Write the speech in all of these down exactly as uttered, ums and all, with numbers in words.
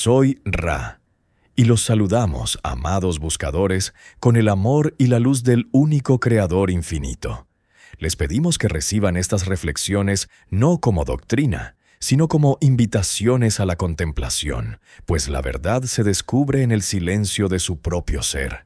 Soy Ra, y los saludamos, amados buscadores, con el amor y la luz del único Creador infinito. Les pedimos que reciban estas reflexiones no como doctrina, sino como invitaciones a la contemplación, pues la verdad se descubre en el silencio de su propio ser.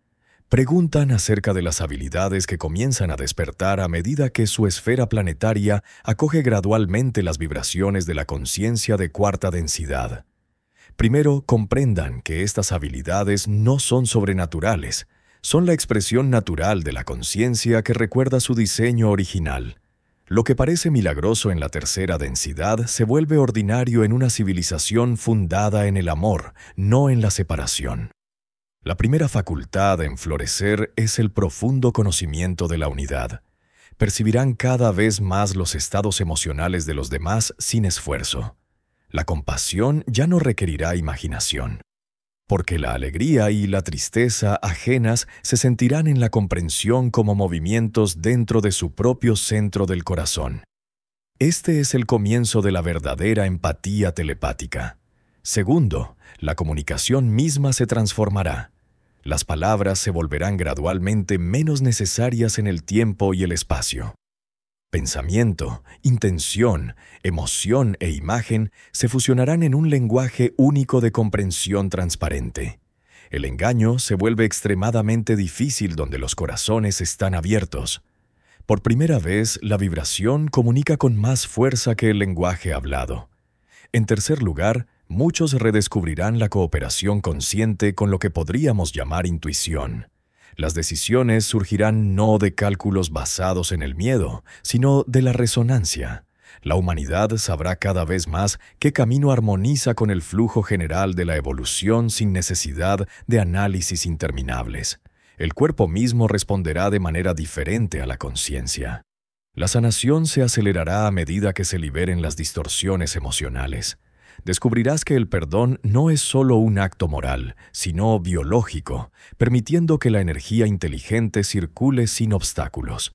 Preguntan acerca de las habilidades que comienzan a despertar a medida que su esfera planetaria acoge gradualmente las vibraciones de la conciencia de cuarta densidad. Primero, comprendan que estas habilidades no son sobrenaturales, son la expresión natural de la conciencia que recuerda su diseño original. Lo que parece milagroso en la tercera densidad se vuelve ordinario en una civilización fundada en el amor, no en la separación. La primera facultad en florecer es el profundo conocimiento de la unidad. Percibirán cada vez más los estados emocionales de los demás sin esfuerzo. La compasión ya no requerirá imaginación, porque la alegría y la tristeza ajenas se sentirán en la comprensión como movimientos dentro de su propio centro del corazón. Este es el comienzo de la verdadera empatía telepática. Segundo, la comunicación misma se transformará. Las palabras se volverán gradualmente menos necesarias en el tiempo y el espacio. Pensamiento, intención, emoción e imagen se fusionarán en un lenguaje único de comprensión transparente. El engaño se vuelve extremadamente difícil donde los corazones están abiertos. Por primera vez, la vibración comunica con más fuerza que el lenguaje hablado. En tercer lugar, muchos redescubrirán la cooperación consciente con lo que podríamos llamar intuición. Las decisiones surgirán no de cálculos basados en el miedo, sino de la resonancia. La humanidad sabrá cada vez más qué camino armoniza con el flujo general de la evolución sin necesidad de análisis interminables. El cuerpo mismo responderá de manera diferente a la conciencia. La sanación se acelerará a medida que se liberen las distorsiones emocionales. Descubrirás que el perdón no es solo un acto moral, sino biológico, permitiendo que la energía inteligente circule sin obstáculos.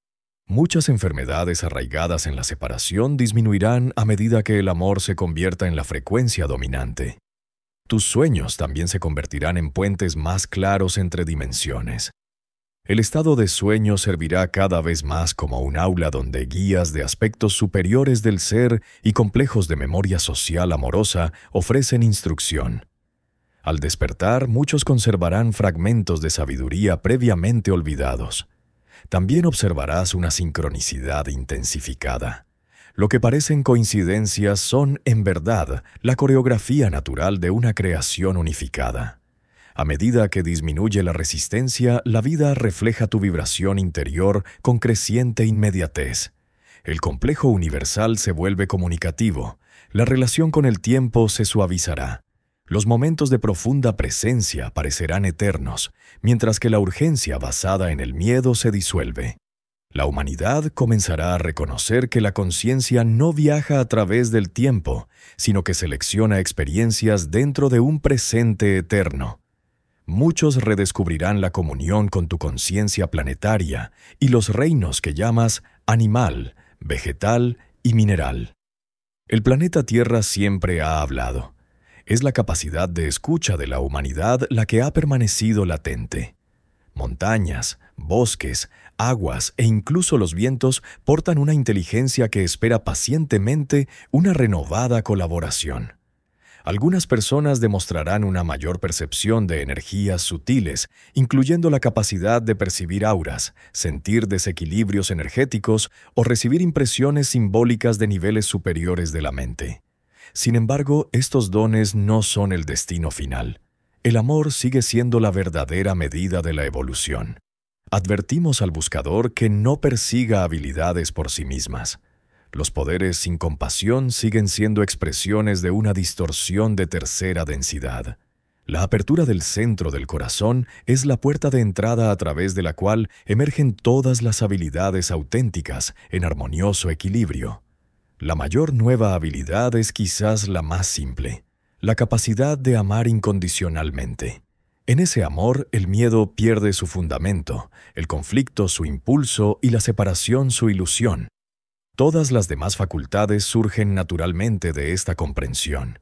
Muchas enfermedades arraigadas en la separación disminuirán a medida que el amor se convierta en la frecuencia dominante. Tus sueños también se convertirán en puentes más claros entre dimensiones. El estado de sueño servirá cada vez más como un aula donde guías de aspectos superiores del ser y complejos de memoria social amorosa ofrecen instrucción. Al despertar, muchos conservarán fragmentos de sabiduría previamente olvidados. También observarás una sincronicidad intensificada. Lo que parecen coincidencias son, en verdad, la coreografía natural de una creación unificada. A medida que disminuye la resistencia, la vida refleja tu vibración interior con creciente inmediatez. El complejo universal se vuelve comunicativo. La relación con el tiempo se suavizará. Los momentos de profunda presencia parecerán eternos, mientras que la urgencia basada en el miedo se disuelve. La humanidad comenzará a reconocer que la conciencia no viaja a través del tiempo, sino que selecciona experiencias dentro de un presente eterno. Muchos redescubrirán la comunión con tu conciencia planetaria y los reinos que llamas animal, vegetal y mineral. El planeta Tierra siempre ha hablado. Es la capacidad de escucha de la humanidad la que ha permanecido latente. Montañas, bosques, aguas e incluso los vientos portan una inteligencia que espera pacientemente una renovada colaboración. Algunas personas demostrarán una mayor percepción de energías sutiles, incluyendo la capacidad de percibir auras, sentir desequilibrios energéticos o recibir impresiones simbólicas de niveles superiores de la mente. Sin embargo, estos dones no son el destino final. El amor sigue siendo la verdadera medida de la evolución. Advertimos al buscador que no persiga habilidades por sí mismas. Los poderes sin compasión siguen siendo expresiones de una distorsión de tercera densidad. La apertura del centro del corazón es la puerta de entrada a través de la cual emergen todas las habilidades auténticas en armonioso equilibrio. La mayor nueva habilidad es quizás la más simple, la capacidad de amar incondicionalmente. En ese amor, el miedo pierde su fundamento, el conflicto su impulso y la separación su ilusión. Todas las demás facultades surgen naturalmente de esta comprensión.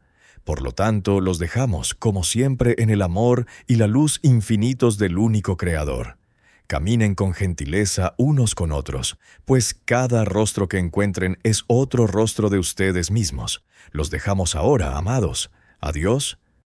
Por lo tanto, los dejamos, como siempre, en el amor y la luz infinitos del único Creador. Caminen con gentileza unos con otros, pues cada rostro que encuentren es otro rostro de ustedes mismos. Los dejamos ahora, amados. Adiós